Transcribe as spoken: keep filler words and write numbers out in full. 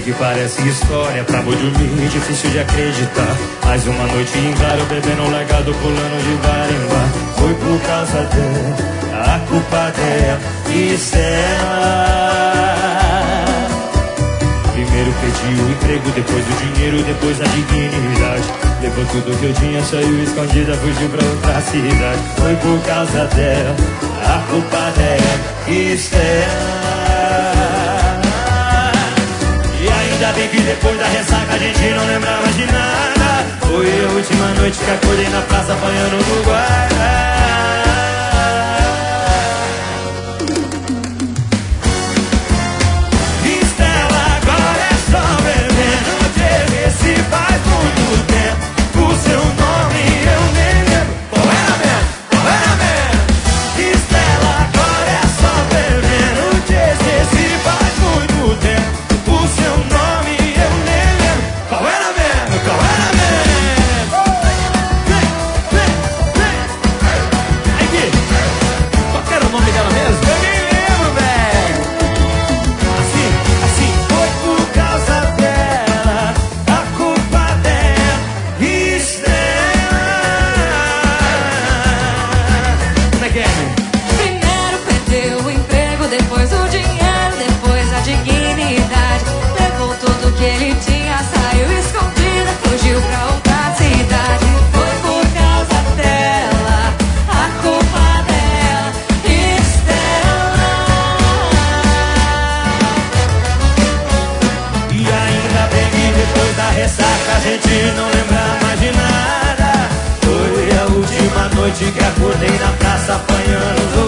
sei que parece história, pra vou dormir, difícil de acreditar. Mais uma noite em claro, bebendo um legado, pulando de bar em bar. Foi por causa dela, a culpa dela, Estela. Primeiro pedi o emprego, depois o dinheiro, depois a dignidade. Levou tudo que eu tinha, saiu escondida, fugiu pra outra cidade. Foi por causa dela, a culpa dela, Estela. E ainda bem que depois da ressaca a gente não lembra mais de nada. Foi a última noite que acordei na praça apanhando no guarda. Faz muito tempo, o seu nome eu nem lembro. Qual era mesmo? Qual era mesmo? Estela, agora é só bebendo. Te esqueci faz muito tempo, o seu nome eu nem lembro. Qual era mesmo? Qual era mesmo? Vem, vem, vem. Aí, Gui, qual era o nome dela mesmo? Eu nem lembro, velho. Assim, assim, foi por causa dela. Primeiro perdeu o emprego, depois o dinheiro, depois a dignidade. Levou tudo que ele tinha, saiu escondida, fugiu pra outra cidade. Foi por causa dela, a culpa dela, Estela. E ainda bem que depois da ressaca a gente não lembra mais de nada. Foi a última noite que acordei na praça apanhando os